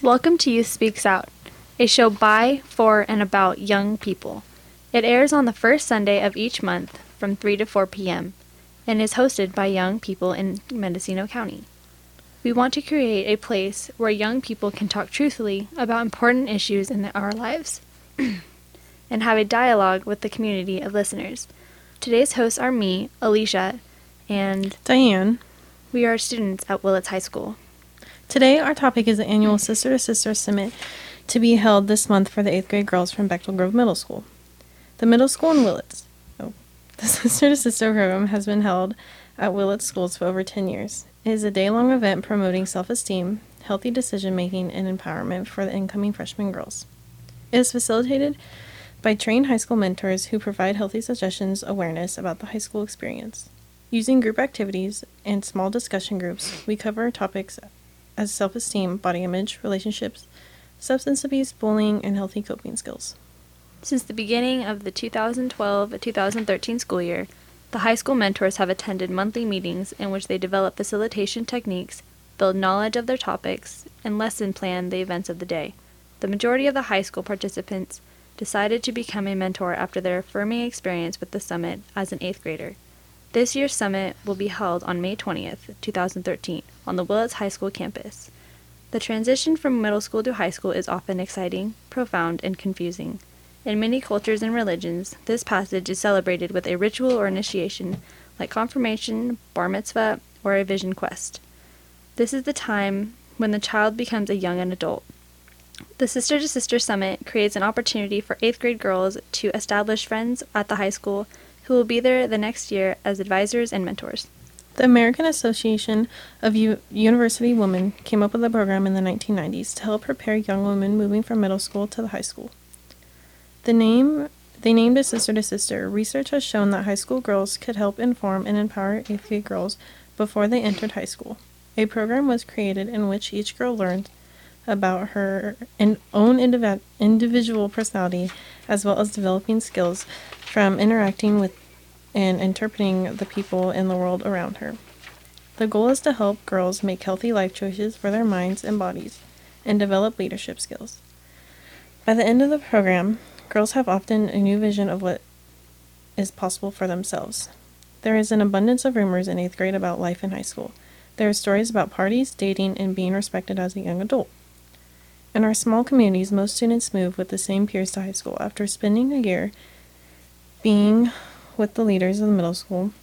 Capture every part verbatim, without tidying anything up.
Welcome to Youth Speaks Out, a show by, for, and about young people. It airs on the first Sunday of each month from three to four p.m. and is hosted by young people in Mendocino County. We want to create a place where young people can talk truthfully about important issues in our lives and have a dialogue with the community of listeners. Today's hosts are me, Alicia, and Diane. We are students at Willits High School. Today, our topic is the annual Sister to Sister Summit to be held this month for the eighth grade girls from Bechtel Grove Middle School. The middle school in Willits, oh, the Sister to Sister program has been held at Willits schools for over ten years. It is a day-long event promoting self-esteem, healthy decision-making, and empowerment for the incoming freshman girls. It is facilitated by trained high school mentors who provide healthy suggestions awareness about the high school experience. Using group activities and small discussion groups, we cover topics as self-esteem, body image, relationships, substance abuse, bullying, and healthy coping skills. Since the beginning of the two thousand twelve to two thousand thirteen school year, the high school mentors have attended monthly meetings in which they develop facilitation techniques, build knowledge of their topics, and lesson plan the events of the day. The majority of the high school participants decided to become a mentor after their affirming experience with the summit as an eighth grader. This year's summit will be held on May twentieth, two thousand thirteen, on the Willits High School campus. The transition from middle school to high school is often exciting, profound, and confusing. In many cultures and religions, this passage is celebrated with a ritual or initiation, like confirmation, bar mitzvah, or a vision quest. This is the time when the child becomes a young adult. The Sister to Sister Summit creates an opportunity for eighth grade girls to establish friends at the high school who will be there the next year as advisors and mentors. The American Association of U- University Women came up with a program in the nineteen nineties to help prepare young women moving from middle school to the high school. The name they named it Sister to Sister. Research has shown that high school girls could help inform and empower eighth grade girls before they entered high school. A program was created in which each girl learned about her own indiv- individual personality as well as developing skills from interacting with and interpreting the people in the world around her. The goal is to help girls make healthy life choices for their minds and bodies and develop leadership skills. By the end of the program, girls have often a new vision of what is possible for themselves. There is an abundance of rumors in eighth grade about life in high school. There are stories about parties, dating, and being respected as a young adult. In our small communities, most students move with the same peers to high school. After spending a year being with the leaders of the middle school,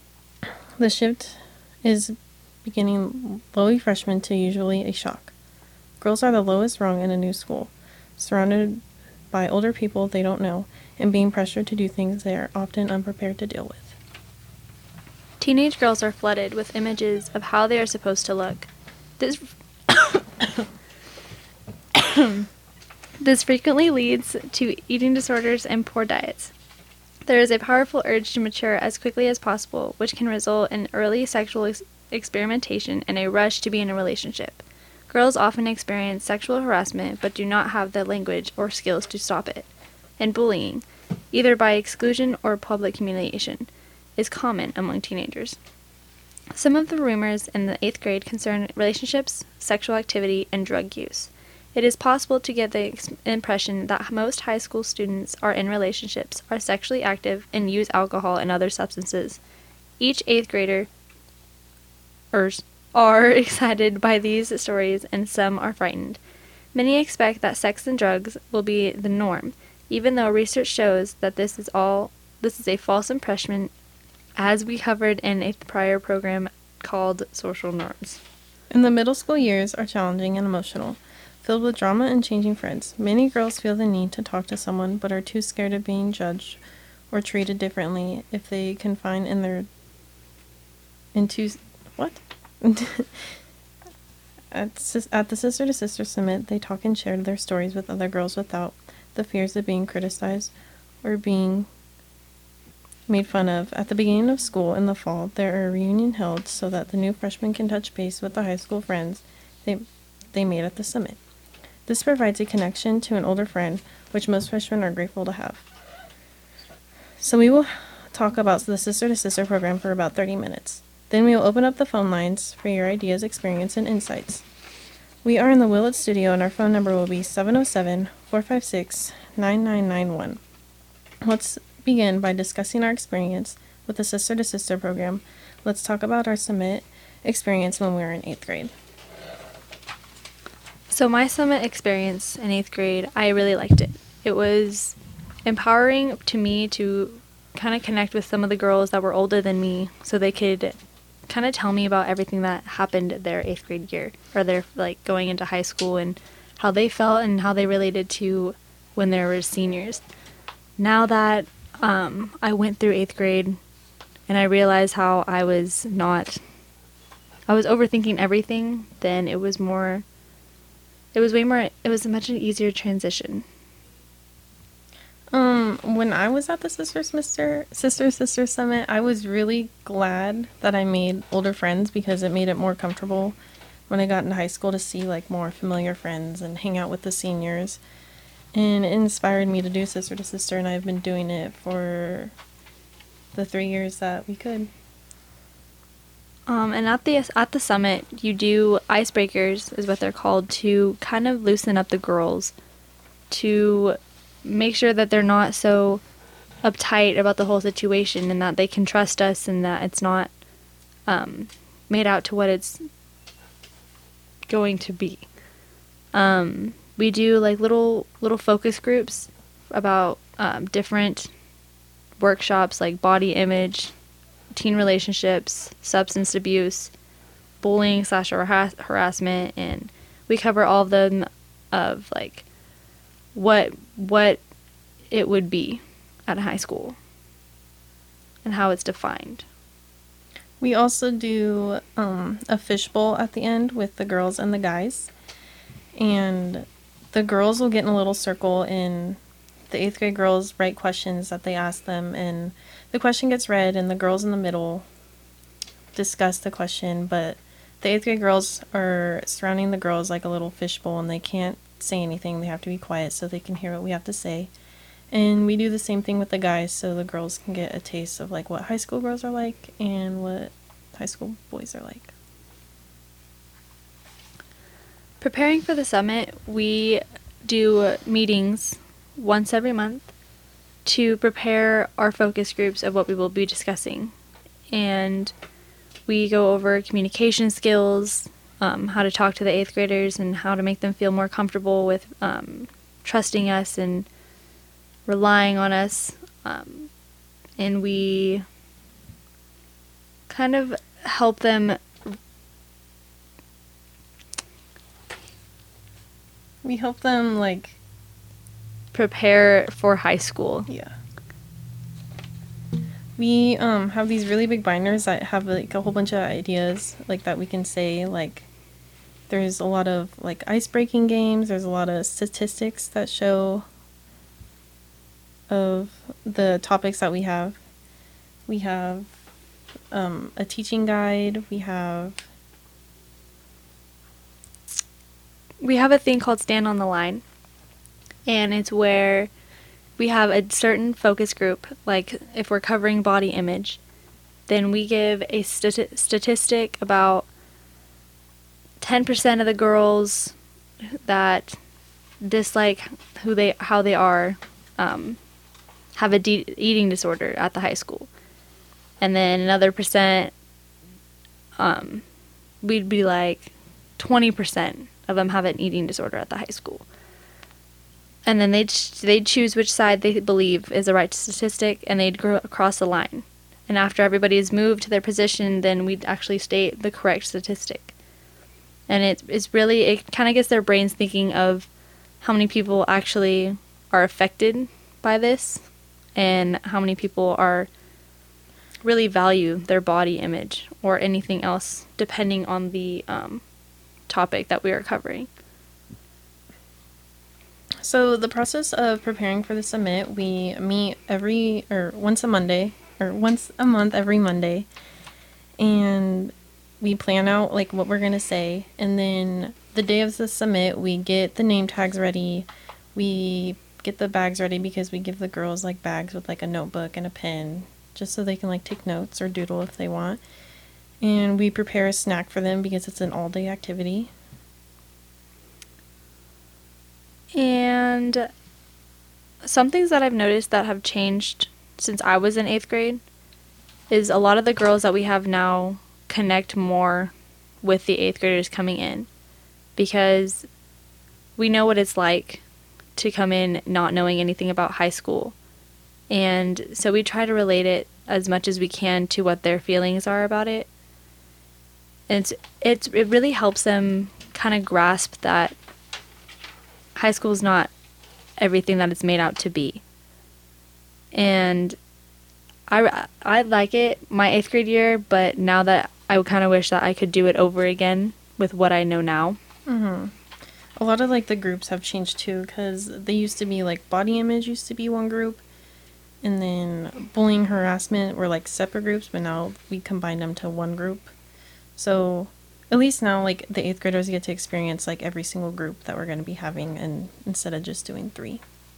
the shift is beginning lowy freshmen to usually a shock. Girls are the lowest rung in a new school, surrounded by older people they don't know, and being pressured to do things they are often unprepared to deal with. Teenage girls are flooded with images of how they are supposed to look. This This frequently leads to eating disorders and poor diets. There is a powerful urge to mature as quickly as possible, which can result in early sexual ex- experimentation and a rush to be in a relationship. Girls often experience sexual harassment but do not have the language or skills to stop it. And bullying, either by exclusion or public humiliation, is common among teenagers. Some of the rumors in the eighth grade concern relationships, sexual activity, and drug use. It is possible to get the ex- impression that most high school students are in relationships, are sexually active, and use alcohol and other substances. Each eighth grader are excited by these stories, and some are frightened. Many expect that sex and drugs will be the norm, even though research shows that this is all this is a false impression, as we covered in a prior program called Social Norms. In the middle school years are challenging and emotional, filled with drama and changing friends. Many girls feel the need to talk to someone but are too scared of being judged or treated differently if they confine in their into what? at, at the Sister to Sister Summit, they talk and share their stories with other girls without the fears of being criticized or being made fun of. At the beginning of school in the fall, there are a reunion held so that the new freshmen can touch base with the high school friends they they made at the summit. This provides a connection to an older friend, which most freshmen are grateful to have. So we will talk about the Sister to Sister program for about thirty minutes. Then we will open up the phone lines for your ideas, experience, and insights. We are in the Willett studio, and our phone number will be seven oh seven, four five six, nine nine nine one. Let's begin by discussing our experience with the Sister to Sister program. Let's talk about our Summit experience when we were in eighth grade. So my Summit experience in eighth grade, I really liked it. It was empowering to me to kind of connect with some of the girls that were older than me so they could kind of tell me about everything that happened their eighth grade year, or their like going into high school, and how they felt and how they related to when they were seniors. Now that um, I went through eighth grade and I realized how I was not, I was overthinking everything, then it was more, it was way more, it was a much easier transition. Um, when I was at the Sister Sister Sister Sister Summit, I was really glad that I made older friends because it made it more comfortable when I got into high school to see like more familiar friends and hang out with the seniors. And it inspired me to do Sister to Sister, and I've been doing it for the three years that we could. Um, and at the at the summit, you do icebreakers, is what they're called, to kind of loosen up the girls, to make sure that they're not so uptight about the whole situation, and that they can trust us, and that it's not um, made out to what it's going to be. Um, we do like little little focus groups about um, different workshops like body image, teen relationships, substance abuse, bullying slash harass- harassment, and we cover all of them of like what what it would be at high school and how it's defined. We also do um, a fishbowl at the end with the girls and the guys, and the girls will get in a little circle, and the eighth grade girls write questions that they ask them, and the question gets read, and the girls in the middle discuss the question, but the eighth grade girls are surrounding the girls like a little fishbowl, and they can't say anything. They have to be quiet so they can hear what we have to say. And we do the same thing with the guys, so the girls can get a taste of like what high school girls are like and what high school boys are like. Preparing for the summit, we do meetings once every month to prepare our focus groups of what we will be discussing. And we go over communication skills, um, how to talk to the eighth graders, and how to make them feel more comfortable with um, trusting us and relying on us. Um, and we kind of help them. We help them like prepare for high school. Yeah. We um have these really big binders that have like a whole bunch of ideas like that we can say. Like there's a lot of like ice breaking games, there's a lot of statistics that show of the topics that we have. We have um a teaching guide, we have we have a thing called Stand on the Line, and it's where we have a certain focus group. Like if we're covering body image, then we give a stati- statistic about ten percent of the girls that dislike who they how they are um, have a de- eating disorder at the high school, and then another percent um, we'd be like twenty percent of them have an eating disorder at the high school. And then they'd, ch- they'd choose which side they believe is the right statistic, and they'd go across the line. And after everybody has moved to their position, then we'd actually state the correct statistic. And it, it's really, it kind of gets their brains thinking of how many people actually are affected by this, and how many people are really value their body image or anything else, depending on the um, topic that we are covering. So the process of preparing for the summit, we meet every or once a Monday or once a month every Monday, and we plan out like what we're gonna say, and then the day of the summit we get the name tags ready, we get the bags ready because we give the girls like bags with like a notebook and a pen just so they can like take notes or doodle if they want, and we prepare a snack for them because it's an all day activity. And some things that I've noticed that have changed since I was in eighth grade is a lot of the girls that we have now connect more with the eighth graders coming in, because we know what it's like to come in not knowing anything about high school. And so we try to relate it as much as we can to what their feelings are about it. And it's, it's it really helps them kind of grasp that high school is not everything that it's made out to be. And I, I like it, my eighth grade year, but now that I would kind of wish that I could do it over again with what I know now. Mm-hmm. A lot of, like, the groups have changed, too, because they used to be, like, body image used to be one group, and then bullying, harassment were, like, separate groups, but now we combine them to one group. So at least now, like, the eighth graders get to experience, like, every single group that we're going to be having, and instead of just doing three.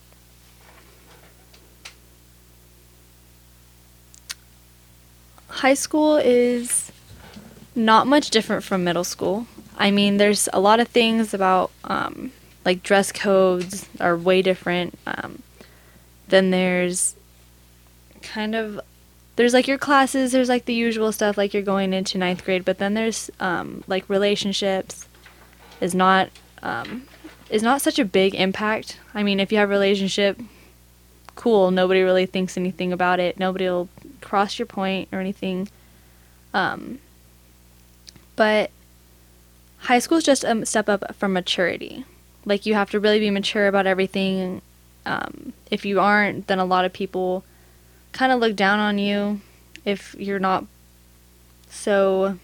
High school is not much different from middle school. I mean, there's a lot of things about, um, like, dress codes are way different. Um, then there's kind of, there's, like, your classes, there's, like, the usual stuff, like, you're going into ninth grade, but then there's, um, like, relationships is not, um, is not such a big impact. I mean, if you have a relationship, cool, nobody really thinks anything about it. Nobody will cross your point or anything. Um, but high school is just a step up from maturity. Like, you have to really be mature about everything. Um, if you aren't, then a lot of people kind of look down on you if you're not so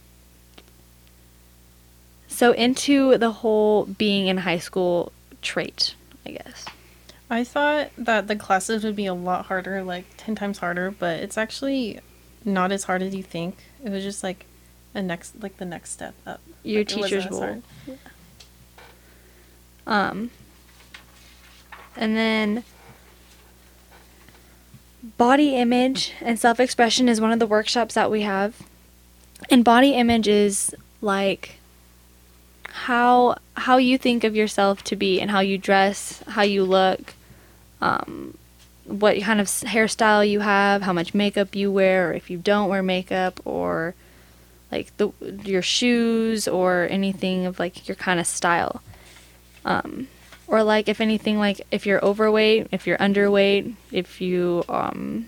so into the whole being in high school trait, I guess. I thought that the classes would be a lot harder, like ten times harder, but it's actually not as hard as you think. It was just like a next, like the next step up. Your Like, it wasn't teachers as will. hard. Um, and then body image and self-expression is one of the workshops that we have. And body image is like how how you think of yourself to be and how you dress, how you look, um, what kind of s- hairstyle you have, how much makeup you wear, or if you don't wear makeup, or like the your shoes or anything of like your kind of style. Um, or like if anything, like if you're overweight, if you're underweight, if you um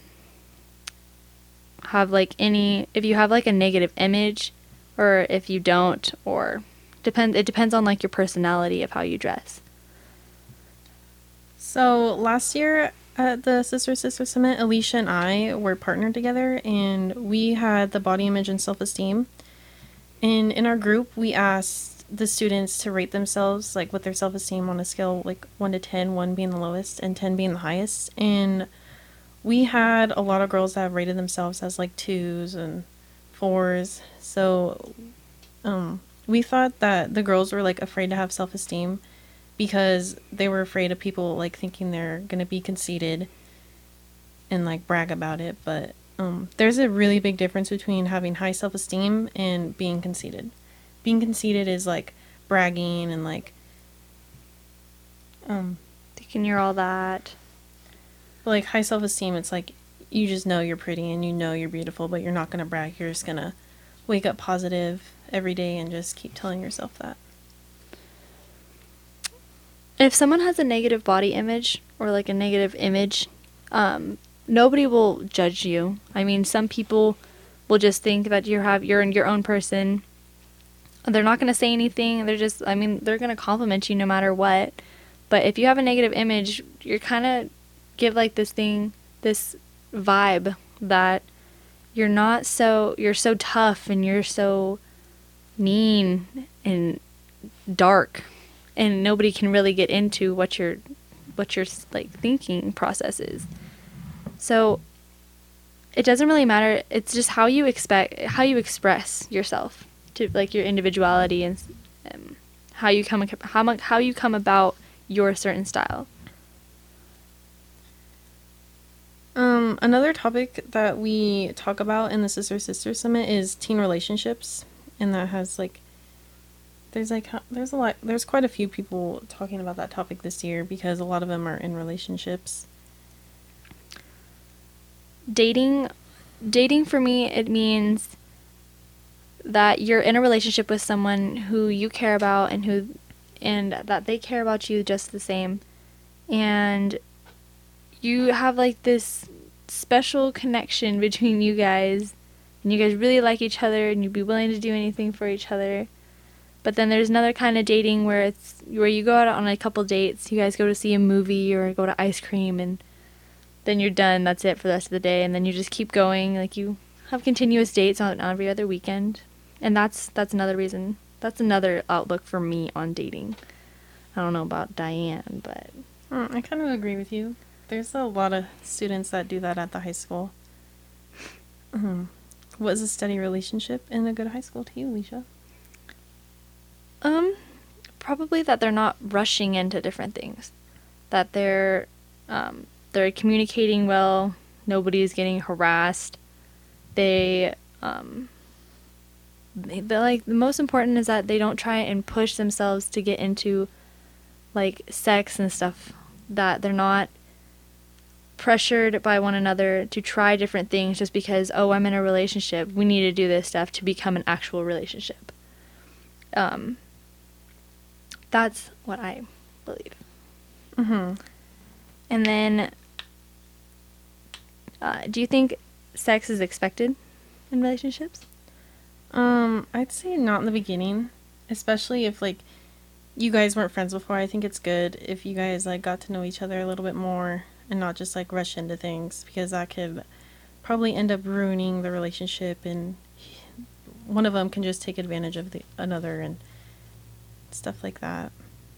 have like any, if you have like a negative image, or if you don't, or depend it depends on like your personality of how you dress. So last year at the Sister Sister Summit, Alicia and I were partnered together, and we had the body image and self-esteem. And in our group, we asked the students to rate themselves, like with their self-esteem on a scale like one to ten, one being the lowest and ten being the highest. And we had a lot of girls that have rated themselves as like twos and fours. So um, we thought that the girls were like afraid to have self-esteem because they were afraid of people like thinking they're going to be conceited and like brag about it. But um, there's a really big difference between having high self-esteem and being conceited. Being conceited is like bragging and like um Thinking you're all that. but like high self-esteem, it's like you just know you're pretty and you know you're beautiful, but you're not going to brag. You're just going to wake up positive every day and just keep telling yourself that. If someone has a negative body image or like a negative image, um, nobody will judge you. I mean, some people will just think that you have you're your own person. They're not going to say anything. They're just, I mean, they're going to compliment you no matter what. But if you have a negative image, you're kind of give like this thing, this vibe that you're not so, you're so tough and you're so mean and dark, and nobody can really get into what your, what your like thinking process is. So it doesn't really matter. It's just how you expect, how you express yourself. To like your individuality and um, how you come how much how you come about your certain style. Um, another topic that we talk about in the Sister Sister Summit is teen relationships, and that has like There's like ho- there's a lot there's quite a few people talking about that topic this year because a lot of them are in relationships. Dating dating for me, it means that you're in a relationship with someone who you care about and who and that they care about you just the same, and you have like this special connection between you guys, and you guys really like each other and you'd be willing to do anything for each other. But then there's another kind of dating where it's where you go out on a couple dates, you guys go to see a movie or go to ice cream, and then you're done. That's it for the rest of the day, and then you just keep going. Like you have continuous dates on every other weekend, and that's that's another reason. That's another outlook for me on dating. I don't know about Diane, but Mm, I kind of agree with you. There's a lot of students that do that at the high school. Mm-hmm. What is a steady relationship in a good high school to you, Alicia? um, probably that they're not rushing into different things, that they're um, they're communicating well. Nobody is getting harassed. They um, they, they're like the most important is that they don't try and push themselves to get into like sex and stuff. That they're not pressured by one another to try different things just because, oh, I'm in a relationship, we need to do this stuff to become an actual relationship. Um, that's what I believe. Mm-hmm. And then, uh, do you think sex is expected in relationships? Um, I'd say not in the beginning, especially if like you guys weren't friends before. I think it's good if you guys like got to know each other a little bit more and not just like rush into things, because that could probably end up ruining the relationship, and one of them can just take advantage of the another and stuff like that.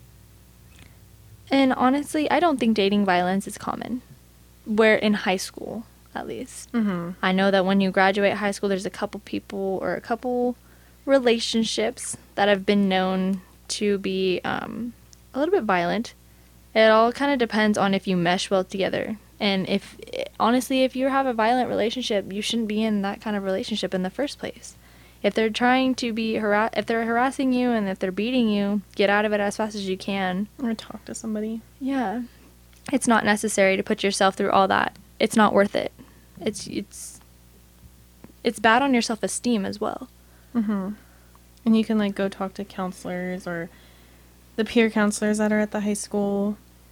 And honestly, I don't think dating violence is common. Where in high school, at least. Mm-hmm. I know that when you graduate high school, there's a couple people or a couple relationships that have been known to be um, a little bit violent. It all kind of depends on if you mesh well together. And if, honestly, if you have a violent relationship, you shouldn't be in that kind of relationship in the first place. If they're trying to be, harass, if they're harassing you and if they're beating you, get out of it as fast as you can. Or talk to somebody. Yeah. It's not necessary to put yourself through all that. It's not worth it. It's, it's, it's bad on your self-esteem as well. Mm-hmm. And you can like go talk to counselors or the peer counselors that are at the high school.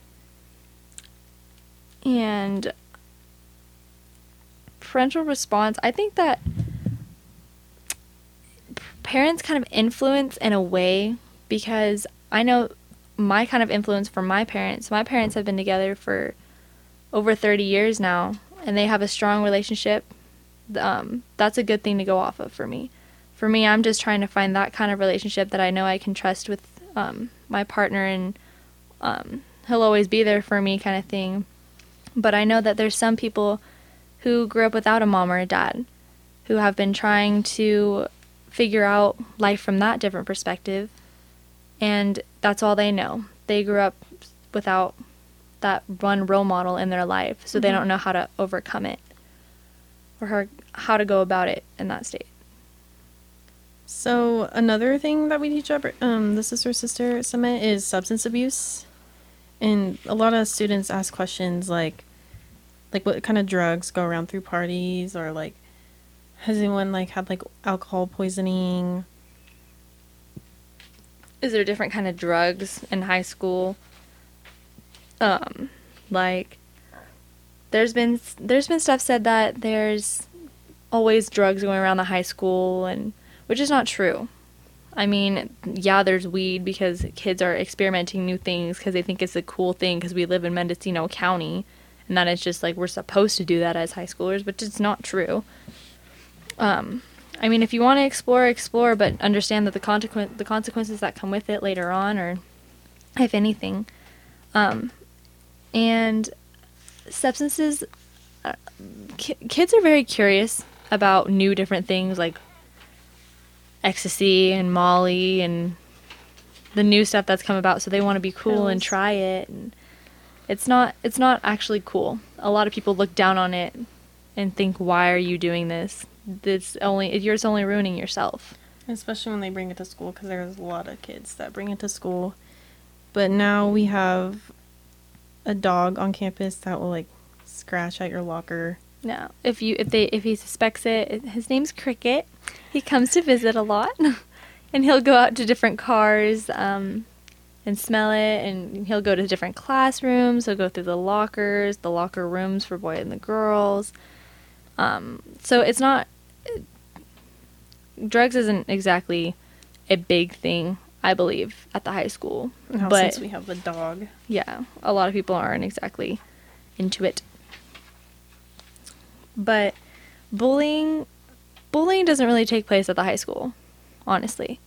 And parental response, I think that parents kind of influence in a way, because I know my kind of influence from my parents. My parents have been together for over thirty years now, and they have a strong relationship. Um, that's a good thing to go off of for me. For me, I'm just trying to find that kind of relationship that I know I can trust with um, my partner, and um, he'll always be there for me kind of thing. But I know that there's some people who grew up without a mom or a dad who have been trying to figure out life from that different perspective, and that's all they know. They grew up without that one role model in their life, so mm-hmm. they don't know how to overcome it or how, how to go about it in that state. So another thing that we teach at um, the Sister Sister Summit is substance abuse. And a lot of students ask questions like, like what kind of drugs go around through parties, or like, has anyone like had like alcohol poisoning? Is there different kind of drugs in high school? Um, like, there's been there's been stuff said that there's always drugs going around the high school, and which is not true. I mean, yeah, there's weed because kids are experimenting new things because they think it's a cool thing because we live in Mendocino County, and that it's just like we're supposed to do that as high schoolers, but it's not true. Um, I mean, if you want to explore, explore, but understand that the consequ- the consequences that come with it later on, or if anything. Um, and substances, uh, ki- kids are very curious about new different things like ecstasy and Molly and the new stuff that's come about, so they want to be cool Pills. And try it, and it's not it's not actually cool. A lot of people look down on it and think, why are you doing this? This only you're just only ruining yourself. Especially when they bring it to school, because there's a lot of kids that bring it to school. But now we have a dog on campus that will like scratch at your locker. No, if you if they if he suspects it, his name's Cricket. He comes to visit a lot, and he'll go out to different cars um, and smell it, and he'll go to different classrooms. He'll go through the lockers, the locker rooms for boys and the girls. Um, so it's not drugs isn't exactly a big thing, I believe, at the high school. Now, but since we have the dog, yeah, a lot of people aren't exactly into it. But bullying bullying doesn't really take place at the high school, honestly.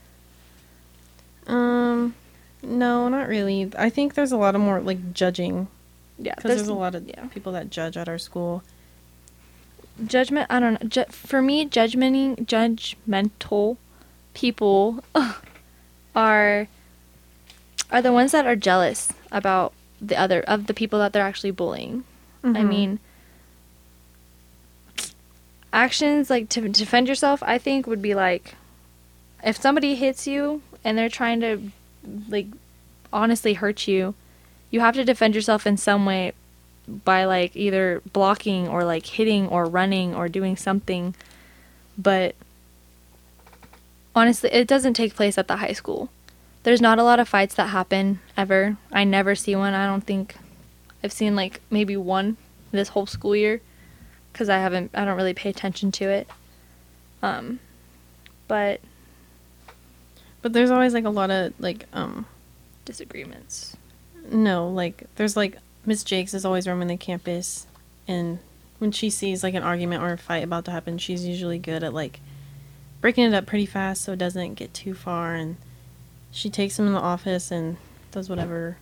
Um, no, not really. I think there's a lot of more like judging. Yeah, Because there's a lot of yeah. people that judge at our school. Judgment, I don't know. Ju- for me, judgmenting, judgmental people are are the ones that are jealous about the other of the people that they're actually bullying. I Mhm. mean, actions like to defend yourself, I think would be like if somebody hits you and they're trying to like honestly hurt you, you have to defend yourself in some way by like either blocking or like hitting or running or doing something. But honestly, it doesn't take place at the high school. There's not a lot of fights that happen ever. I never see one. I don't think I've seen like maybe one this whole school year because I haven't I don't really pay attention to it. Um but But there's always like a lot of like um disagreements. no, like there's like Miss Jakes is always roaming the campus, and when she sees like an argument or a fight about to happen, she's usually good at like breaking it up pretty fast so it doesn't get too far, and she takes them in the office and does whatever.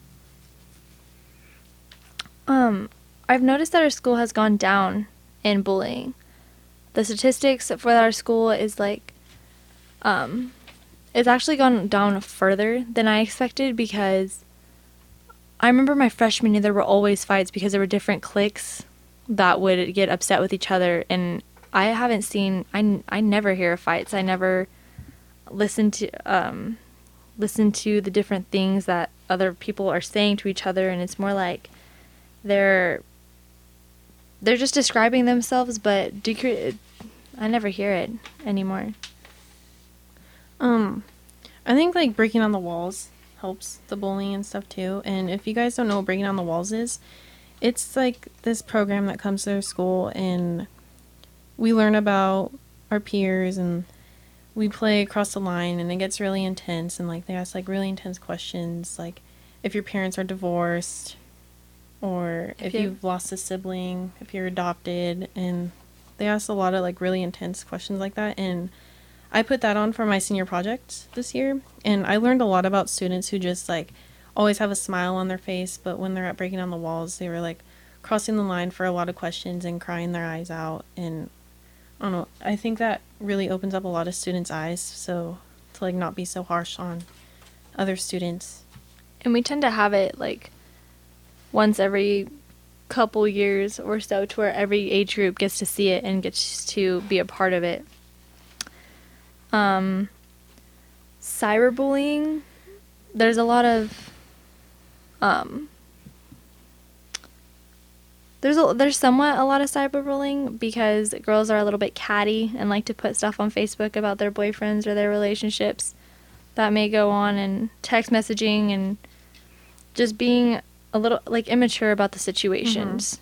Um I've noticed that our school has gone down in bullying. The statistics for our school is like um it's actually gone down further than I expected because I remember my freshman year there were always fights because there were different cliques that would get upset with each other, and I haven't seen I, I never hear of fights. I never listen to um listen to the different things that other people are saying to each other, and it's more like they're they're just describing themselves, but decre- I never hear it anymore. Um, I think like breaking down the walls helps the bullying and stuff too. And if you guys don't know what breaking down the walls is, it's like this program that comes to their school, and we learn about our peers, and we play across the line, and it gets really intense, and like they ask like really intense questions, like if your parents are divorced, or if, If you- you've lost a sibling, if you're adopted, and they ask a lot of like really intense questions like that. And I put that on for my senior project this year, and I learned a lot about students who just like always have a smile on their face, but when they're at breaking down the walls, they were like crossing the line for a lot of questions and crying their eyes out. And I don't know, I think that really opens up a lot of students' eyes, so to like not be so harsh on other students. And we tend to have it like once every couple years or so to where every age group gets to see it and gets to be a part of it. Um, cyberbullying, there's a lot of, um, there's a, there's somewhat a lot of cyberbullying because girls are a little bit catty and like to put stuff on Facebook about their boyfriends or their relationships that may go on, and text messaging and just being a little like immature about the situations.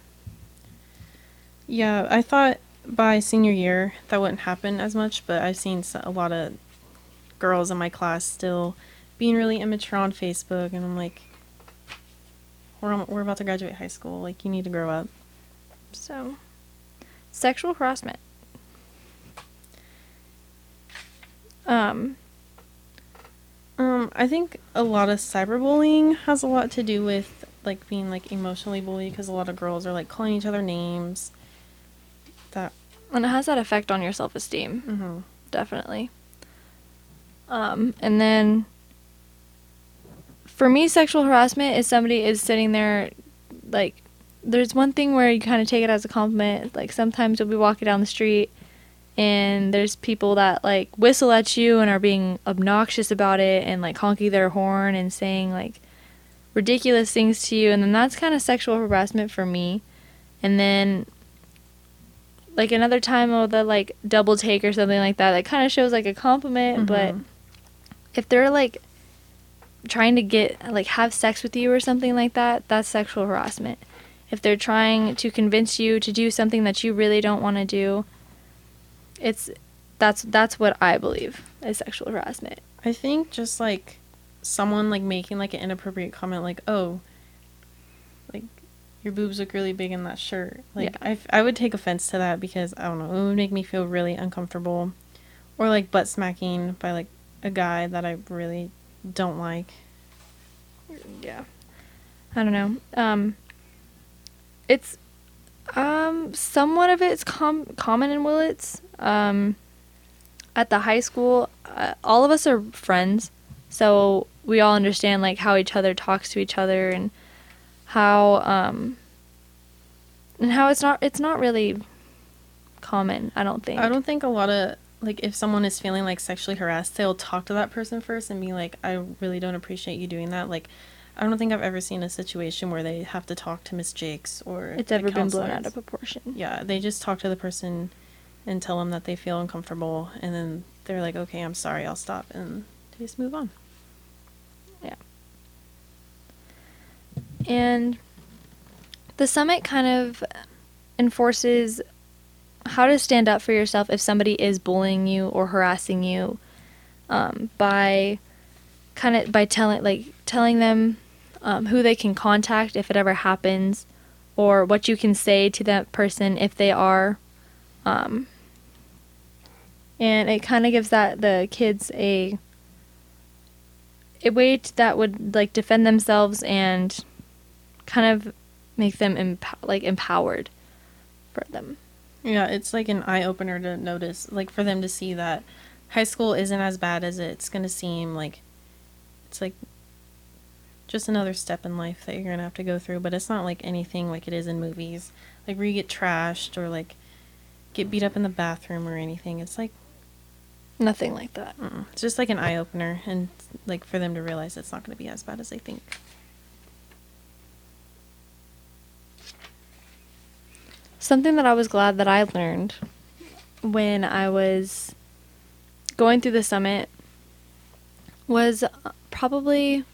Yeah, I thought by senior year that wouldn't happen as much, but I've seen s- a lot of girls in my class still being really immature on Facebook, and I'm like, we're, al- we're about to graduate high school, like you need to grow up. So, sexual harassment. Um, Um, I think a lot of cyberbullying has a lot to do with like being like emotionally bullied, because a lot of girls are like calling each other names. That and it has that effect on your self-esteem, mm-hmm. definitely. Um, and then, for me, sexual harassment is somebody is sitting there, like, there's one thing where you kind of take it as a compliment. Like, sometimes you'll be walking down the street, and there's people that like whistle at you and are being obnoxious about it and like honking their horn and saying like ridiculous things to you, and then that's kind of sexual harassment for me. And then like another time of the like double take or something like that, that kind of shows like a compliment. Mm-hmm. But if they're like trying to get like have sex with you or something like that, that's sexual harassment. If they're trying to convince you to do something that you really don't want to do, it's that's that's what I believe is sexual harassment. I think just like someone like making like an inappropriate comment like, oh, like your boobs look really big in that shirt. Like Yeah. I, I would take offense to that because I don't know, it would make me feel really uncomfortable. Or like butt smacking by like a guy that I really don't like. Yeah. I don't know. Um it's um somewhat of it's com- common in Willits. Um at the high school, uh, all of us are friends, so we all understand like how each other talks to each other and how um and how it's not it's not really common, I don't think. I don't think a lot of like if someone is feeling like sexually harassed, they'll talk to that person first and be like, I really don't appreciate you doing that. Like I don't think I've ever seen a situation where they have to talk to Miss Jakes or it's the ever been blown counselors. out of proportion. Yeah, they just talk to the person and tell them that they feel uncomfortable, and then they're like, okay, I'm sorry, I'll stop, and they just move on. Yeah. And the summit kind of enforces how to stand up for yourself if somebody is bullying you or harassing you, um, by kind of by telling like telling them um, who they can contact if it ever happens, or what you can say to that person if they are. Um, and it kind of gives that the kids a a way t- that would like defend themselves and kind of make them emp- like empowered for them. Yeah, it's like an eye-opener to notice, like for them to see that high school isn't as bad as it's going to seem. Like it's like just another step in life that you're going to have to go through, but it's not like anything like it is in movies, like where you get trashed or like get beat up in the bathroom or anything. It's like Nothing like that. mm, it's just like an eye-opener, and like for them to realize it's not going to be as bad as they think. Something that I was glad that I learned when I was going through the summit was probably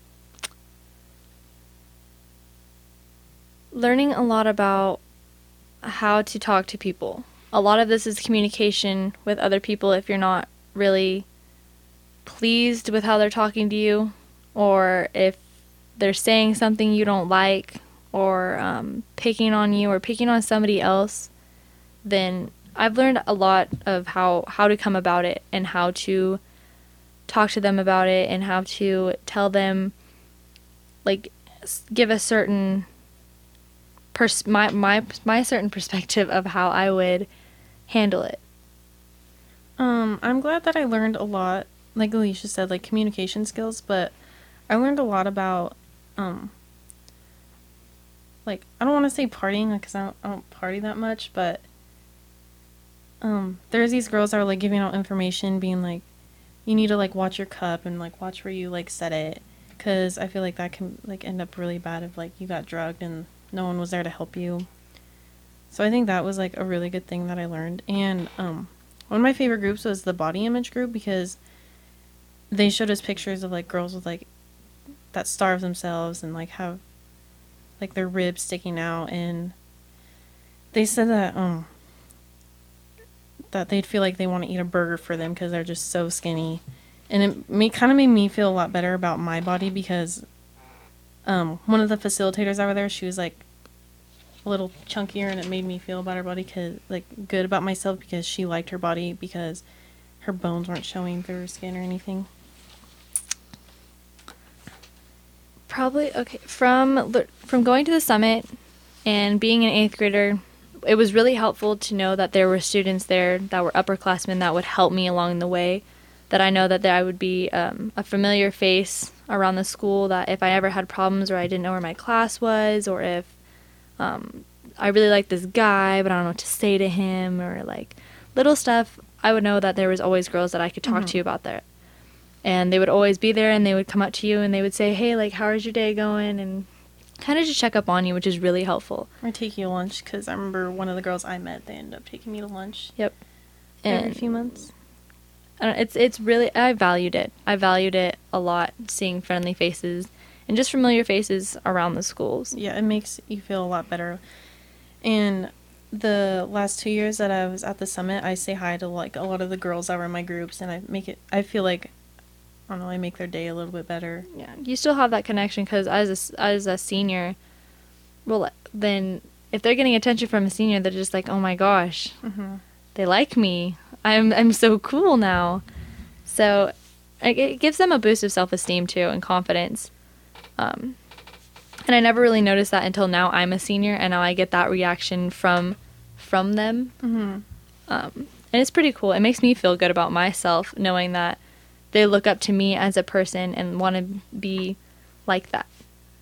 learning a lot about how to talk to people. A lot of this is communication with other people if you're not really pleased with how they're talking to you, or if they're saying something you don't like, or um, picking on you or picking on somebody else, then I've learned a lot of how, how to come about it and how to talk to them about it and how to tell them, like, s- give a certain pers- my, my my certain perspective of how I would handle it. Um, I'm glad that I learned a lot, like Alicia said, like communication skills, but I learned a lot about, um, like, I don't want to say partying, because I don't, I don't party that much, but, um, there's these girls that are, like, giving out information, being like, you need to, like, watch your cup and, like, watch where you, like, set it, because I feel like that can, like, end up really bad if, like, you got drugged and no one was there to help you. So I think that was, like, a really good thing that I learned. And, um, one of my favorite groups was the body image group, because they showed us pictures of, like, girls with, like, that starve themselves and, like, have, like, their ribs sticking out. And they said that, um, that they'd feel like they want to eat a burger for them because they're just so skinny. And it may, kind of made me feel a lot better about my body, because, um, one of the facilitators over there, she was, like, a little chunkier, and it made me feel about her body, cause, like, good about myself, because she liked her body because her bones weren't showing through her skin or anything. Probably okay. From le- from going to the summit and being an eighth grader, it was really helpful to know that there were students there that were upperclassmen that would help me along the way. That I know that I would be um, a familiar face around the school. That if I ever had problems or I didn't know where my class was, or if um, I really like this guy but I don't know what to say to him, or like little stuff, I would know that there was always girls that I could talk Mhm. to about that. And they would always be there, and they would come up to you and they would say, hey, like, how is your day going? And kind of just check up on you, which is really helpful. Or take you to lunch, because I remember one of the girls I met, they ended up taking me to lunch Yep. every And few months. I don't, it's it's really, I valued it. I valued it a lot, seeing friendly faces and just familiar faces around the schools. Yeah, it makes you feel a lot better. And the last two years that I was at the summit, I say hi to like a lot of the girls that were in my groups, and I make it, I feel like, I don't know, I make their day a little bit better. Yeah, you still have that connection because as a, s- as a senior, well, then if they're getting attention from a senior, they're just like, oh my gosh, Mm-hmm. they like me. I'm I'm so cool now. So it, it gives them a boost of self-esteem too and confidence. Um, and I never really noticed that until now I'm a senior, and now I get that reaction from from them. Mm-hmm. Um, and it's pretty cool. It makes me feel good about myself knowing that they look up to me as a person and want to be like that.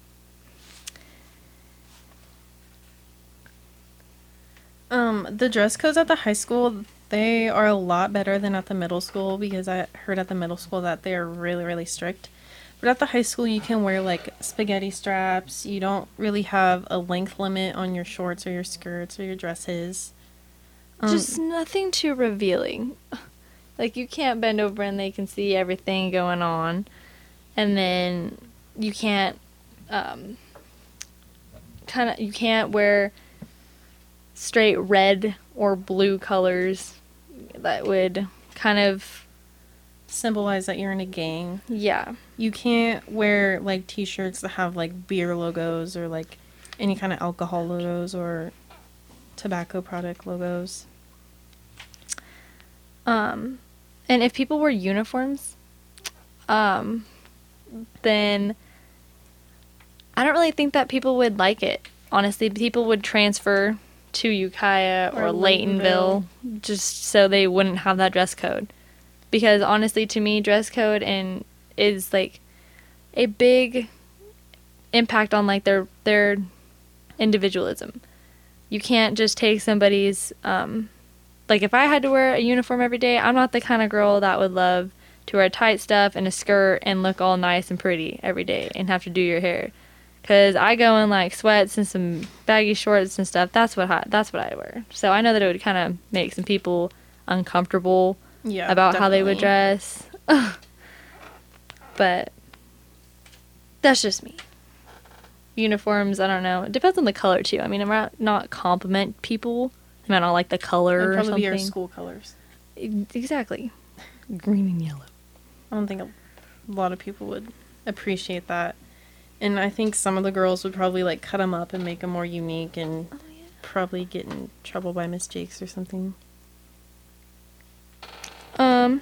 Um, the dress codes at the high school, they are a lot better than at the middle school, because I heard at the middle school that they're really, really strict. But at the high school, you can wear like spaghetti straps. You don't really have a length limit on your shorts or your skirts or your dresses. Um, Just nothing too revealing. Like, you can't bend over and they can see everything going on. And then you can't, um, kind of, you can't wear straight red or blue colors that would kind of, symbolize that you're in a gang. yeah. You can't wear like t-shirts that have like beer logos or like any kind of alcohol logos or tobacco product logos. Um, and if people wear uniforms, um, then I don't really think that people would like it. Honestly, people would transfer to Ukiah or, Or Laytonville just so they wouldn't have that dress code. Because honestly, to me, dress code and is like a big impact on like their their individualism. You can't just take somebody's um, like if I had to wear a uniform every day, I'm not the kind of girl that would love to wear tight stuff and a skirt and look all nice and pretty every day and have to do your hair. Cause I go in like sweats and some baggy shorts and stuff. That's what I, that's what I wear. So I know that it would kind of make some people uncomfortable Yeah, about how they would definitely. dress. But that's just me. Uniforms, I don't know. It depends on the color too. I mean, I'm not not compliment people. I might not like the color It'd or probably be something. your school colors. E- Exactly. Green and yellow. I don't think a lot of people would appreciate that. And I think some of the girls would probably like cut them up and make them more unique, and Oh yeah. probably get in trouble by Miss Jakes or something. Um.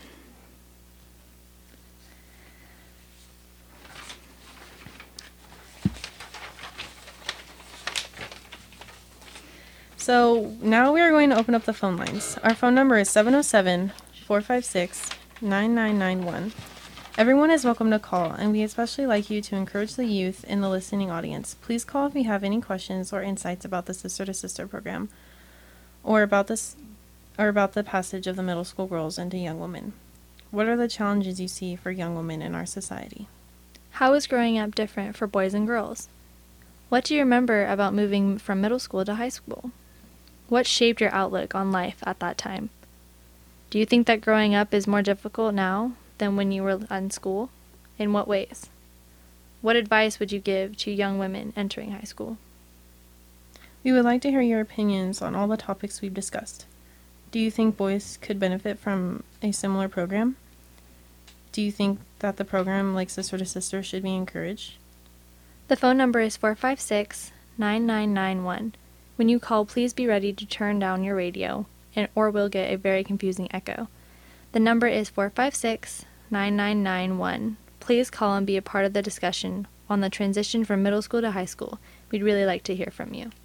So now we are going to open up the phone lines. Our phone number is seven oh seven, four five six, nine nine nine one. Everyone is welcome to call, and we especially like you to encourage the youth in the listening audience. Please call if you have any questions or insights about the Sister to Sister program, or about this, or about the passage of the middle school girls into young women. What are the challenges you see for young women in our society? How is growing up different for boys and girls? What do you remember about moving from middle school to high school? What shaped your outlook on life at that time? Do you think that growing up is more difficult now than when you were in school? In what ways? What advice would you give to young women entering high school? We would like to hear your opinions on all the topics we've discussed. Do you think boys could benefit from a similar program? Do you think that the program like Sister to Sister should be encouraged? The phone number is four five six, nine nine nine one. When you call, please be ready to turn down your radio, and or we'll get a very confusing echo. The number is four five six, nine nine nine one. Please call and be a part of the discussion on the transition from middle school to high school. We'd really like to hear from you.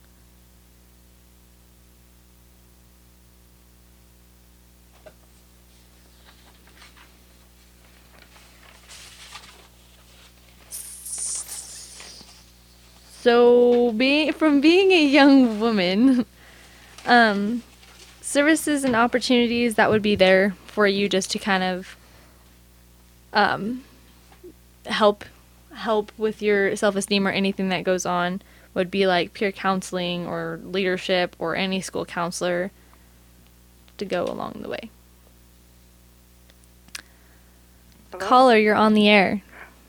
So, being from being a young woman, um, services and opportunities that would be there for you just to kind of um, help help with your self-esteem or anything that goes on would be like peer counseling or leadership or any school counselor to go along the way. Hello? Caller, you're on the air.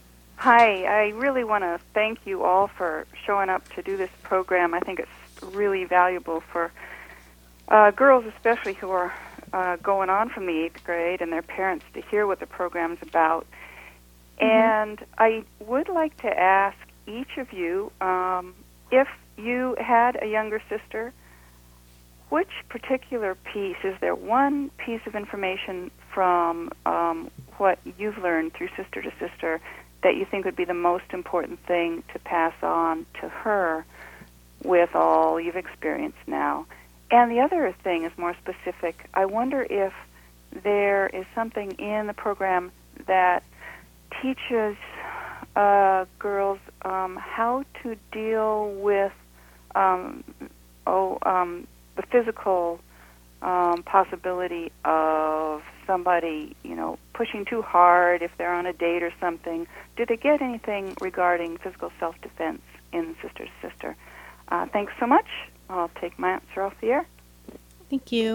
Hi, I really want to thank you all for showing up to do this program. I think it's really valuable for uh, girls especially who are uh, going on from the eighth grade and their parents to hear what the program's about. Mm-hmm. And I would like to ask each of you, um, if you had a younger sister, which particular piece, is there one piece of information from um, what you've learned through Sister to Sister that you think would be the most important thing to pass on to her with all you've experienced now? And the other thing is more specific. I wonder if there is something in the program that teaches uh, girls um, how to deal with um, oh um, the physical um, possibility of somebody, you know, pushing too hard if they're on a date or something. Do they get anything regarding physical self-defense in Sister to Sister? Uh, thanks so much. I'll take my answer off the air. Thank you.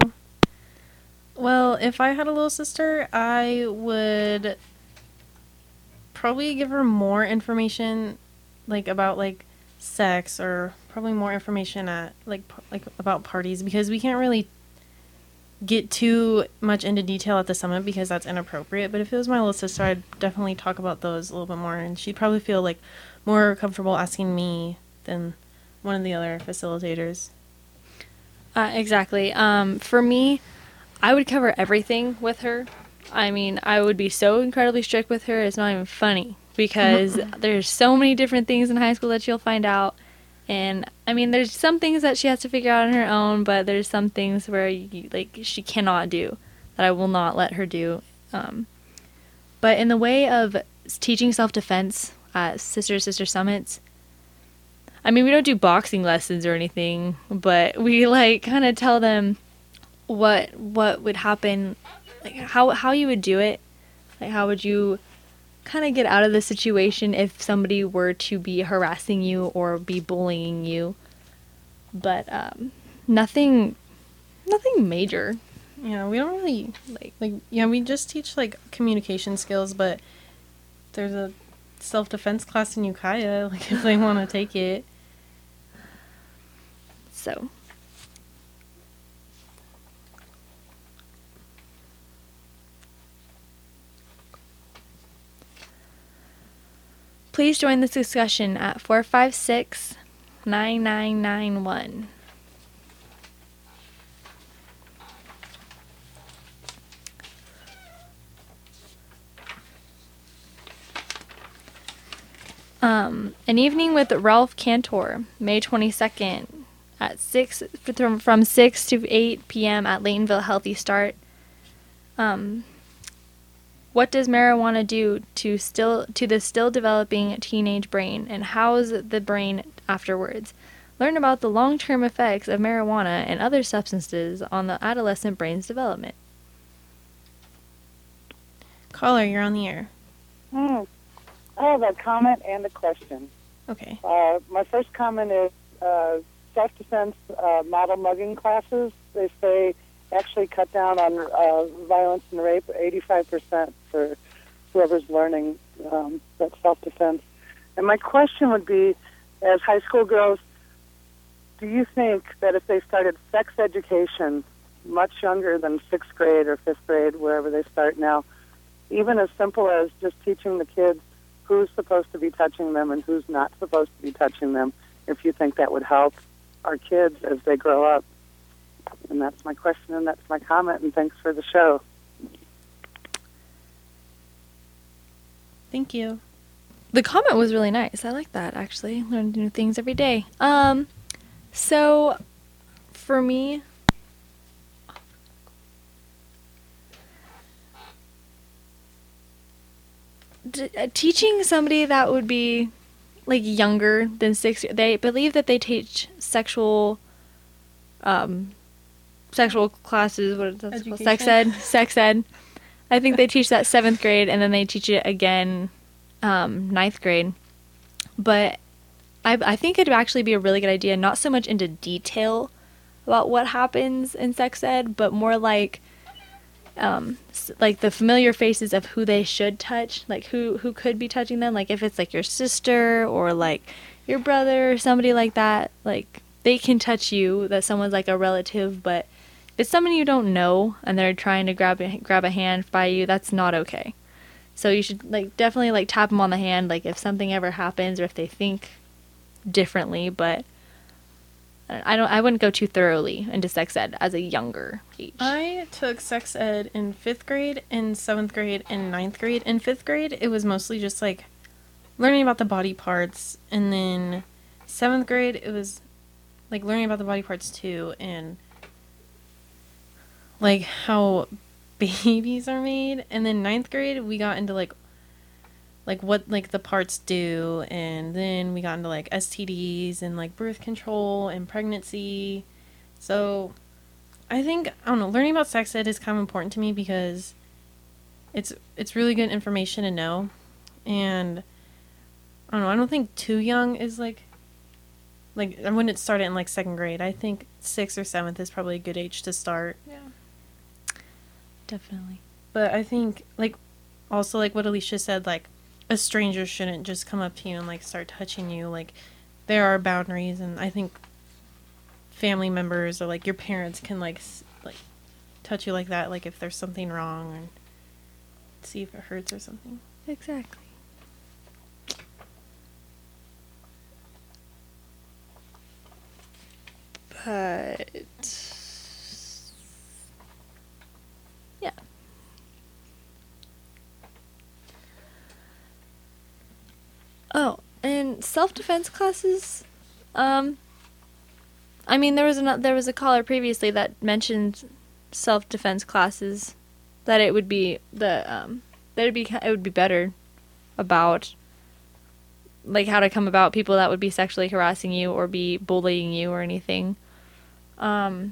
Well, if I had a little sister, I would probably give her more information, like about like sex, or probably more information at like p- like about parties, because we can't really get too much into detail at the summit because that's inappropriate. But if it was my little sister, I'd definitely talk about those a little bit more, and she'd probably feel like more comfortable asking me than one of the other facilitators. Uh, exactly. Um, for me, I would cover everything with her. I mean, I would be so incredibly strict with her, it's not even funny, because there's so many different things in high school that she'll find out. And, I mean, there's some things that she has to figure out on her own, but there's some things where, you, like, she cannot do, that I will not let her do. Um, but in the way of teaching self-defense at Sister to Sister Summits, I mean, we don't do boxing lessons or anything, but we, like, kind of tell them what what would happen, like, how, how you would do it. Like, how would you kind of get out of the situation if somebody were to be harassing you or be bullying you. But um, nothing, nothing major. Yeah, we don't really, like, like, yeah, we just teach, like, communication skills, but there's a self-defense class in Ukiah, like, if they want to take it. So. Please join this discussion at four five six, nine nine nine one. Um, an evening with Ralph Cantor, May twenty-second, at six from, from six to eight p.m. at Laytonville Healthy Start. Um, what does marijuana do to still to the still developing teenage brain, and how's the brain afterwards? Learn about the long-term effects of marijuana and other substances on the adolescent brain's development. Caller, you're on the air. Hmm. I have a comment and a question. Okay. Uh, my first comment is uh, self-defense uh, model mugging classes. They say actually cut down on uh, violence and rape eighty-five percent for whoever's learning um, that self-defense. And my question would be, as high school girls, do you think that if they started sex education much younger than sixth grade or fifth grade, wherever they start now, even as simple as just teaching the kids who's supposed to be touching them and who's not supposed to be touching them, if you think that would help our kids as they grow up? And that's my question, and that's my comment, and thanks for the show. Thank you. The comment was really nice. I like that, actually. Learn new things every day. Um, so, for me, d- uh, teaching somebody that would be, like, younger than six, they believe that they teach sexual, um, sexual classes, what is that called? Education. Sex ed, sex ed. I think they teach that seventh grade, and then they teach it again um, ninth grade. But I, I think it'd actually be a really good idea, not so much into detail about what happens in sex ed, but more like um, s- like the familiar faces of who they should touch, like who, who could be touching them, like if it's like your sister or like your brother or somebody like that, like they can touch you, that someone's like a relative, but if it's someone you don't know and they're trying to grab a, grab a hand by you, that's not okay. So you should like definitely like tap them on the hand, like if something ever happens or if they think differently, but I don't I wouldn't go too thoroughly into sex ed as a younger age. I took sex ed in fifth grade, in seventh grade, and ninth grade. In fifth grade, it was mostly just like learning about the body parts, and then seventh grade, it was like learning about the body parts too, and like how babies are made. And then ninth grade, we got into like like what like the parts do, and then we got into like S T Ds and like birth control and pregnancy. So I think, I don't know, learning about sex ed is kind of important to me because it's it's really good information to know. And I don't know, I don't think too young is like like I wouldn't start it in like second grade. I think sixth or seventh is probably a good age to start. Yeah. Definitely. But I think like also like what Alicia said, like a stranger shouldn't just come up to you and like start touching you. Like there are boundaries, and I think family members or like your parents can like s- like touch you like that, like if there's something wrong, and see if it hurts or something. Exactly. But yeah. Oh, and self-defense classes. Um, I mean, there was a there was a caller previously that mentioned self-defense classes, that it would be the um that it'd be ki- it would be better about like how to come about people that would be sexually harassing you or be bullying you or anything. Um,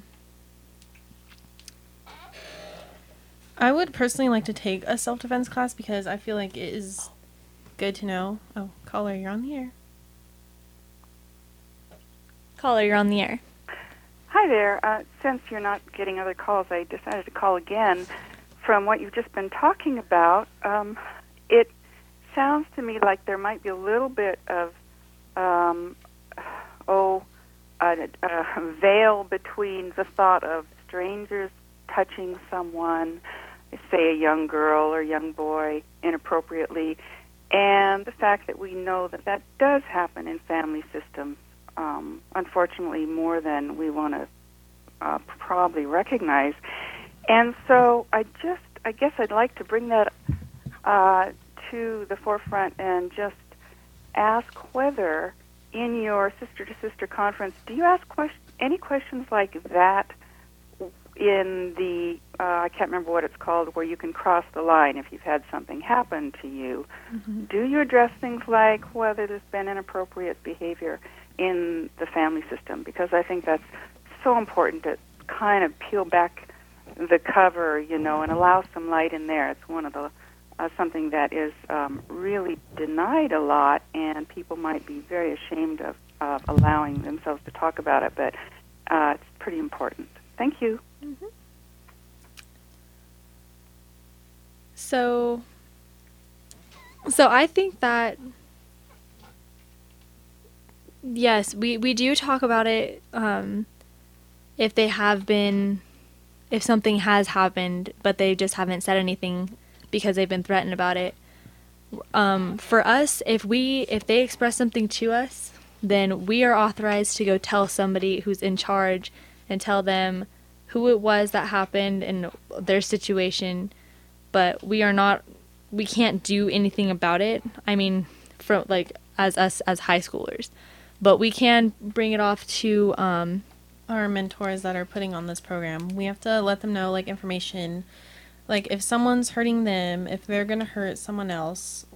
I would personally like to take a self-defense class because I feel like it is good to know. Oh, caller, you're on the air. caller, you're on the air. Hi there. Uh, since you're not getting other calls, I decided to call again. From what you've just been talking about, um, it sounds to me like there might be a little bit of, um, oh, a, a veil between the thought of strangers touching someone, say a young girl or young boy, inappropriately, and the fact that we know that that does happen in family systems, um, unfortunately more than we want to uh, probably recognize. And so I just, I guess I'd like to bring that uh, to the forefront and just ask whether in your sister-to-sister conference, do you ask question, any questions like that in the, uh, I can't remember what it's called, where you can cross the line if you've had something happen to you? Mm-hmm. Do you address things like whether there's been inappropriate behavior in the family system? Because I think that's so important to kind of peel back the cover, you know, and allow some light in there. It's one of the, uh, something that is um, really denied a lot, and people might be very ashamed of, of allowing themselves to talk about it, but uh, it's pretty important. Thank you. Mm-hmm. So, so I think that yes, we, we do talk about it. Um, if they have been, if something has happened, but they just haven't said anything because they've been threatened about it. Um, for us, if we if they express something to us, then we are authorized to go tell somebody who's in charge and tell them who it was that happened and their situation, but we are not, we can't do anything about it. I mean, from like as us as high schoolers, but we can bring it off to um, our mentors that are putting on this program. We have to let them know like information, like if someone's hurting them, if they're gonna hurt someone else,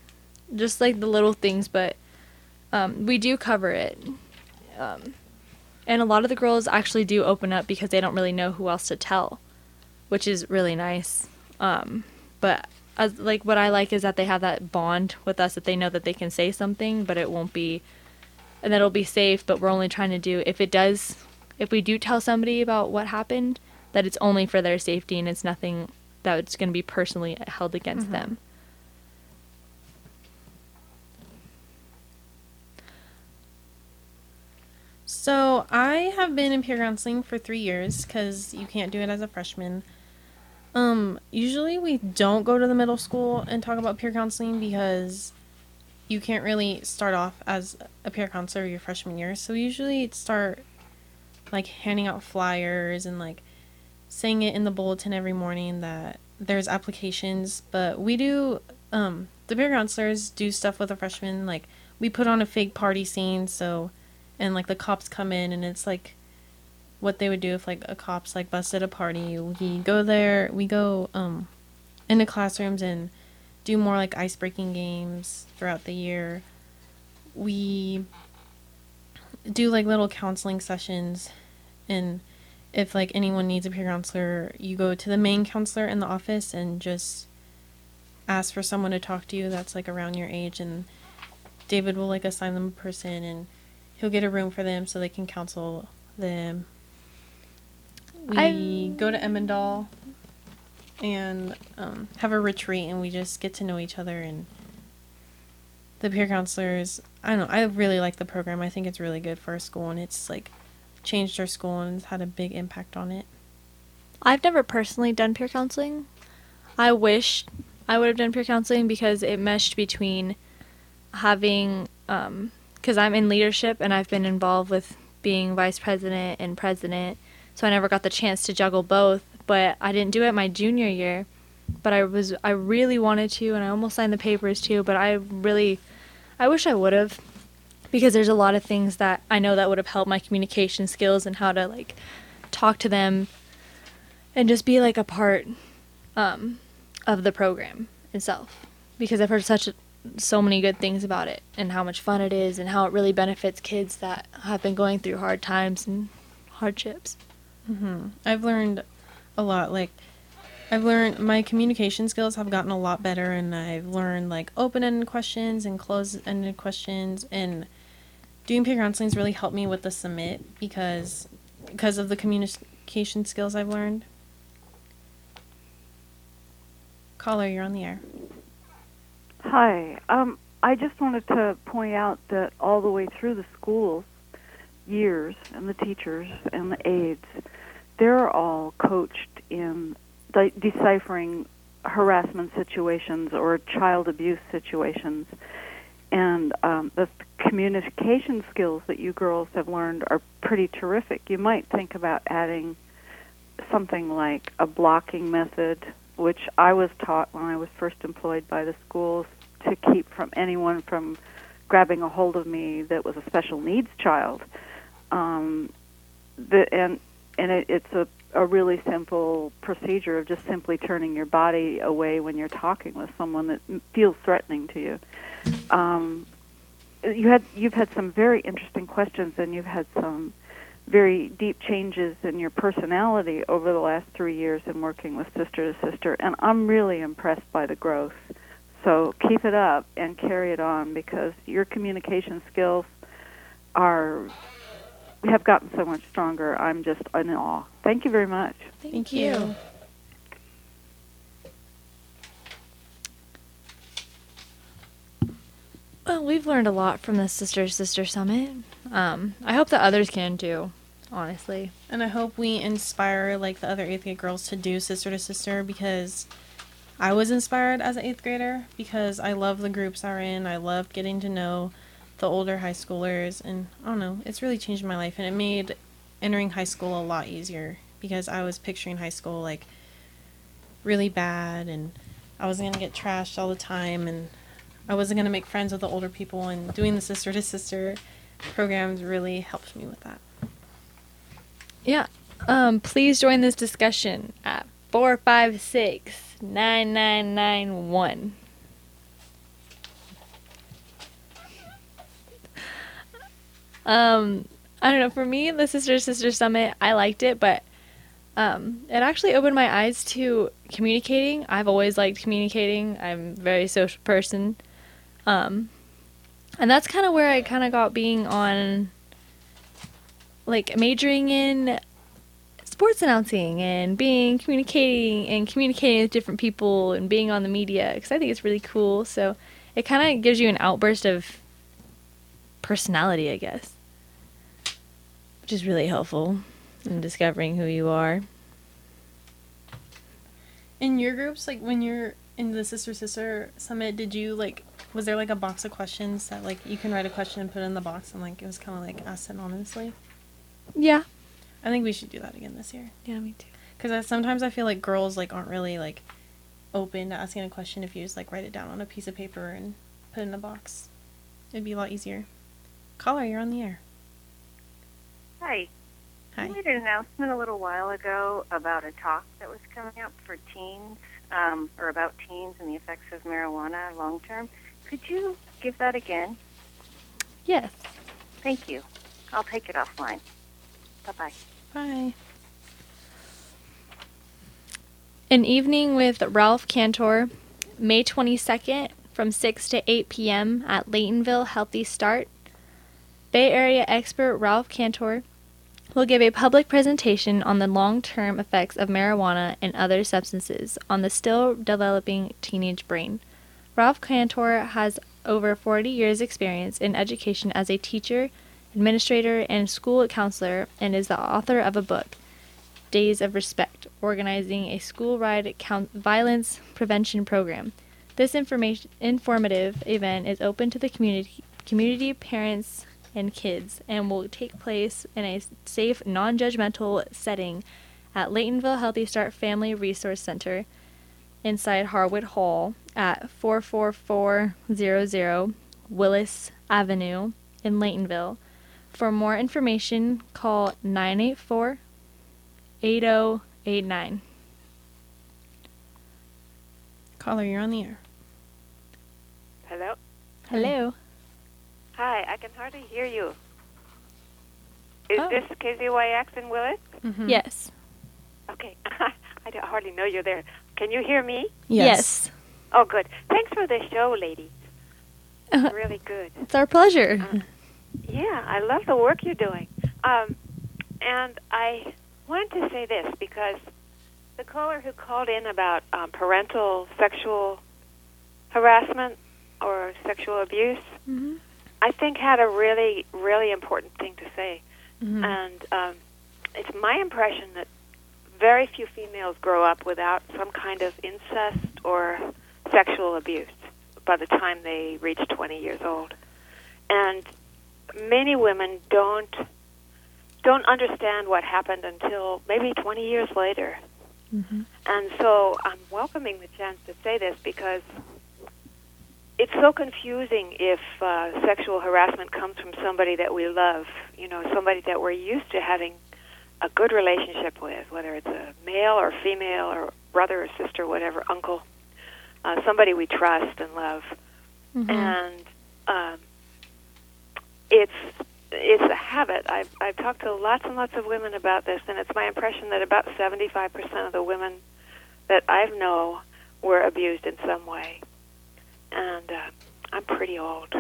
just like the little things, but um, we do cover it. Um, and a lot of the girls actually do open up because they don't really know who else to tell, which is really nice. Um, but as, like what I like is that they have that bond with us, that they know that they can say something, but it won't be, and that it'll be safe. But we're only trying to do, if it does, if we do tell somebody about what happened, that it's only for their safety and it's nothing that's going to be personally held against Mm-hmm. them. So I have been in peer counseling for three years because you can't do it as a freshman. Um, usually we don't go to the middle school and talk about peer counseling because you can't really start off as a peer counselor your freshman year. So we usually start like handing out flyers and like saying it in the bulletin every morning that there's applications. But we do, um, the peer counselors do stuff with the freshmen. Like we put on a fake party scene, so, and like the cops come in and it's like what they would do if like a cop's like busted a party. We go there, we go um into classrooms and do more like ice breaking games throughout the year. We do like little counseling sessions, and if like anyone needs a peer counselor, you go to the main counselor in the office and just ask for someone to talk to you that's like around your age, and David will like assign them a person and he'll get a room for them so they can counsel them. We I've- go to Emmendale and um, have a retreat, and we just get to know each other. And the peer counselors, I don't know, I really like the program. I think it's really good for our school, and it's like changed our school and it's had a big impact on it. I've never personally done peer counseling. I wish I would have done peer counseling because it meshed between having, um, because I'm in leadership and I've been involved with being vice president and president, so I never got the chance to juggle both. But I didn't do it my junior year, but I was I really wanted to, and I almost signed the papers too. But I really, I wish I would have, because there's a lot of things that I know that would have helped my communication skills and how to like talk to them and just be like a part um, of the program itself, because I've heard such a, so many good things about it and how much fun it is and how it really benefits kids that have been going through hard times and hardships. Mm-hmm. I've learned a lot. Like, I've learned my communication skills have gotten a lot better, and I've learned like open-ended questions and closed-ended questions. And doing peer counseling has really helped me with the submit because because of the communication skills I've learned. Caller, you're on the air. Hi. Um, I just wanted to point out that all the way through the schools years and the teachers and the aides, they're all coached in de- deciphering harassment situations or child abuse situations. And um, the communication skills that you girls have learned are pretty terrific. You might think about adding something like a blocking method, which I was taught when I was first employed by the schools, to keep from anyone from grabbing a hold of me that was a special needs child. Um, the, and and it, it's a, a really simple procedure of just simply turning your body away when you're talking with someone that feels threatening to you. Um, you had you've had some very interesting questions, and you've had some very deep changes in your personality over the last three years in working with Sister to Sister, and I'm really impressed by the growth. So keep it up and carry it on, because your communication skills are have gotten so much stronger. I'm just in awe. Thank you very much. Thank, Thank you. you. Well, we've learned a lot from the Sister to Sister Summit. Um, I hope that others can too, honestly. And I hope we inspire like the other eighth grade girls to do Sister to Sister, because I was inspired as an eighth grader because I love the groups I were in. I loved getting to know the older high schoolers, and I don't know, it's really changed my life, and it made entering high school a lot easier, because I was picturing high school like really bad, and I was going to get trashed all the time, and I wasn't going to make friends with the older people, and doing the Sister to Sister programs really helped me with that. Yeah. Um, please join this discussion at four five six, nine nine nine one. Um, I don't know. For me, the Sister to Sister Summit, I liked it, but um, it actually opened my eyes to communicating. I've always liked communicating. I'm a very social person. Um, and that's kind of where I kind of got being on, like, majoring in sports announcing and being communicating and communicating with different people and being on the media, because I think it's really cool. So it kind of gives you an outburst of personality, I guess, which is really helpful in discovering who you are. In your groups, like when you're in the Sister Sister Summit, did you like, was there like a box of questions that like you can write a question and put it in the box and like it was kind of like asked anonymously? Yeah. I think we should do that again this year. Yeah, me too. Because sometimes I feel like girls like aren't really like open to asking a question if you just like write it down on a piece of paper and put it in a box. It'd be a lot easier. Caller, you're on the air. Hi. Hi. You made an announcement a little while ago about a talk that was coming up for teens, um, or about teens and the effects of marijuana long term. Could you give that again? Yes. Thank you. I'll take it offline. Bye-bye. Bye. An Evening with Ralph Cantor, May twenty-second from six to eight p.m. at Laytonville Healthy Start. Bay Area expert Ralph Cantor will give a public presentation on the long-term effects of marijuana and other substances on the still developing teenage brain. Ralph Cantor has over forty years experience in education as a teacher, administrator, and school counselor, and is the author of a book, Days of Respect, organizing a school-wide count- violence prevention program. This information informative event is open to the community, community, parents, and kids, and will take place in a safe, non-judgmental setting at Laytonville Healthy Start Family Resource Center inside Harwood Hall at four four four zero zero Willis Avenue in Laytonville. For more information, call nine eight four, eight zero eight nine. Caller, you're on the air. Hello? Hello. Hi, I can hardly hear you. Is Oh. this K Z Y X in Willis? Mm-hmm. Yes. Okay. I don't hardly know you're there. Can you hear me? Yes. Oh, good. Thanks for the show, ladies. Uh, Really good. it's our pleasure. Uh, yeah, I love the work you're doing. Um, and I wanted to say this because the caller who called in about um, parental sexual harassment or sexual abuse, Mm-hmm. I think had a really, really important thing to say. Mm-hmm. And um, it's my impression that very few females grow up without some kind of incest or sexual abuse by the time they reach twenty years old. And many women don't don't understand what happened until maybe twenty years later. Mm-hmm. And so I'm welcoming the chance to say this because it's so confusing if uh, sexual harassment comes from somebody that we love, you know, somebody that we're used to having a good relationship with, whether it's a male or female or brother or sister, whatever, uncle, uh, somebody we trust and love. Mm-hmm. And um, it's it's a habit. I've, I've talked to lots and lots of women about this, and it's my impression that about seventy-five percent of the women that I know were abused in some way. And uh, I'm pretty old.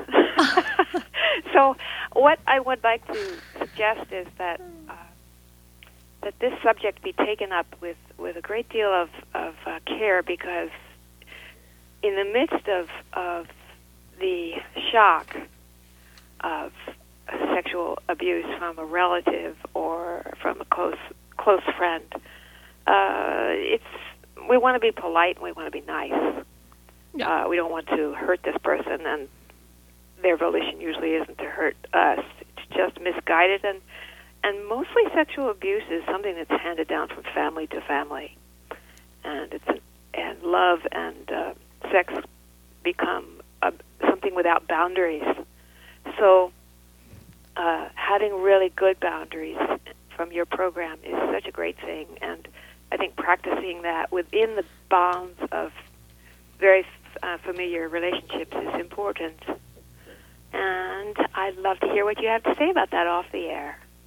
So what I would like to suggest is that uh, that this subject be taken up with, with a great deal of, of uh, care, because in the midst of, of the shock of sexual abuse from a relative or from a close close friend, uh, it's we want to be polite and we want to be nice. Yeah. Uh, we don't want to hurt this person, and their volition usually isn't to hurt us. It's just misguided, and and mostly sexual abuse is something that's handed down from family to family, and it's and love and uh, sex become a, something without boundaries. So uh, having really good boundaries from your program is such a great thing, and I think practicing that within the bounds of very uh, familiar relationships is important. And I'd love to hear what you have to say about that off the air.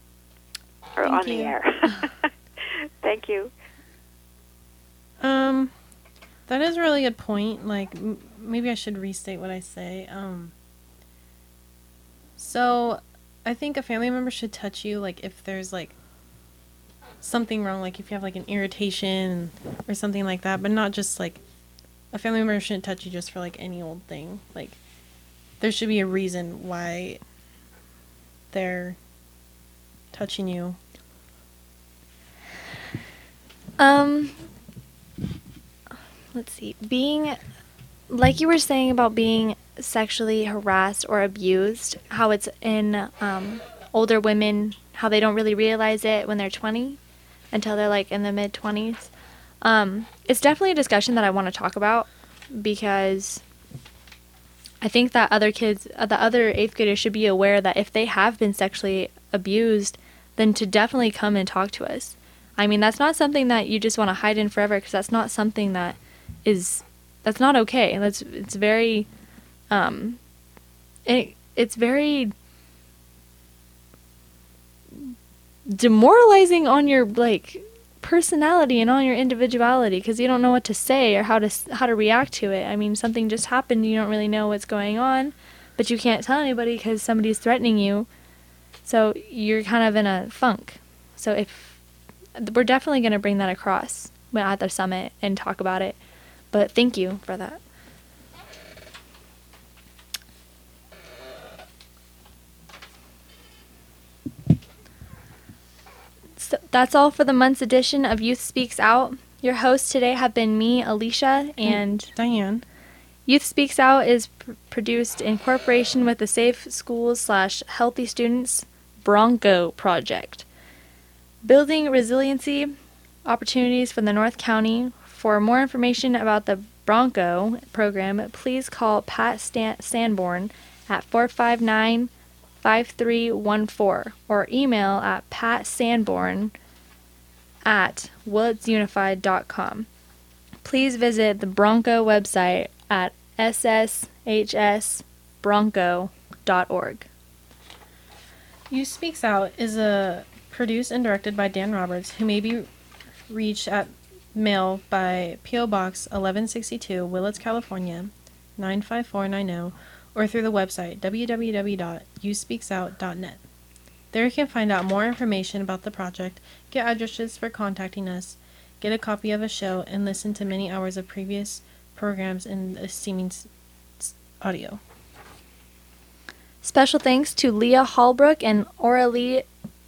or Thank on you. the air. Thank you. Um, that is a really good point. Like, m- maybe I should restate what I say. Um, so I think a family member should touch you, like, if there's, like, something wrong, like if you have, like, an irritation or something like that, but not just, like, a family member shouldn't touch you just for, like, any old thing. Like, there should be a reason why they're touching you. Um, let's see. Being, like you were saying about being sexually harassed or abused, how it's in um, older women, how they don't really realize it when they're twenty until they're like in the mid twenties. Um, it's definitely a discussion that I want to talk about because I think that other kids, uh, the other eighth graders should be aware that if they have been sexually abused, then to definitely come and talk to us. I mean, that's not something that you just want to hide in forever because that's not something that is, that's not okay. That's, it's very, um, it, it's very demoralizing on your, like, personality and on your individuality because you don't know what to say or how to how to react to it. I mean, something just happened, you don't really know what's going on, but you can't tell anybody because somebody's threatening you. So you're kind of in a funk. So if we're definitely going to bring that across at the summit and talk about it. But thank you for that. So that's all for the month's edition of Youth Speaks Out. Your hosts today have been me, Alicia, and Diane. Youth Speaks Out is pr- produced in cooperation with the Safe Schools slash Healthy Students Bronco Project. Building resiliency opportunities for the North County. For more information about the Bronco program, please call Pat Stan- Sanborn at four five nine, five three one four or email at patsanborn at willets unified dot com. Please visit the Bronco website at s s h s bronco dot org. Youth Speaks Out is a produced and directed by Dan Roberts, who may be reached at mail by P O Box eleven sixty-two, Willits, California nine five four nine zero, or through the website w w w dot youth speaks out dot net. There you can find out more information about the project, get addresses for contacting us, get a copy of a show, and listen to many hours of previous programs in the streaming s- s- audio. Special thanks to Leah Hallbrook and Aurelie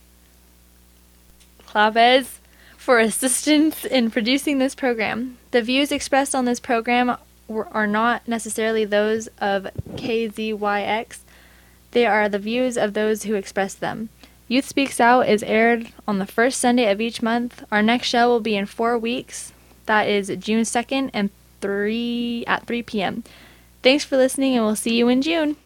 Chavez for assistance in producing this program. The views expressed on this program were, are not necessarily those of K Z Y X. They are the views of those who express them. Youth Speaks Out is aired on the first Sunday of each month. Our next show will be in four weeks. That is June second and three at three p.m. Thanks for listening, and we'll see you in June.